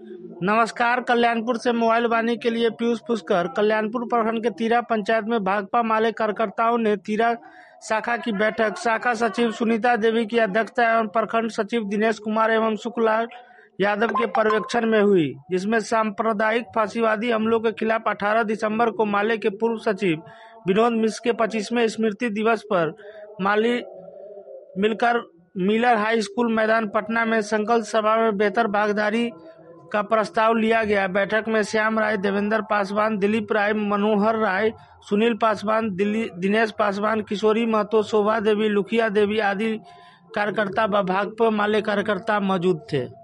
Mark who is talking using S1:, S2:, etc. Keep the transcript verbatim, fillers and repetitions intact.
S1: नमस्कार। कल्याणपुर से मोबाइल वाणी के लिए पीयूष पुष्कर। कल्याणपुर प्रखंड के तीरा पंचायत में भाकपा माले कार्यकर्ताओं ने तीरा शाखा की बैठक शाखा सचिव सुनीता देवी की अध्यक्षता एवं प्रखंड सचिव दिनेश कुमार एवं सुखलाल यादव के पर्यवेक्षण में हुई, जिसमें सांप्रदायिक फांसीवादी हमलों के खिलाफ अठारह दिसंबर को माले के पूर्व सचिव विनोद मिश्र के पच्चीसवें स्मृति दिवस पर माली मिलकर मिलर हाई स्कूल मैदान पटना में संकल्प सभा में बेहतर भागीदारी का प्रस्ताव लिया गया। बैठक में श्याम राय, देवेंद्र पासवान, दिलीप राय, मनोहर राय, सुनील पासवान, दिनेश पासवान, किशोरी महतो, शोभा देवी, लुखिया देवी आदि कार्यकर्ता व भाकपा माले कार्यकर्ता मौजूद थे।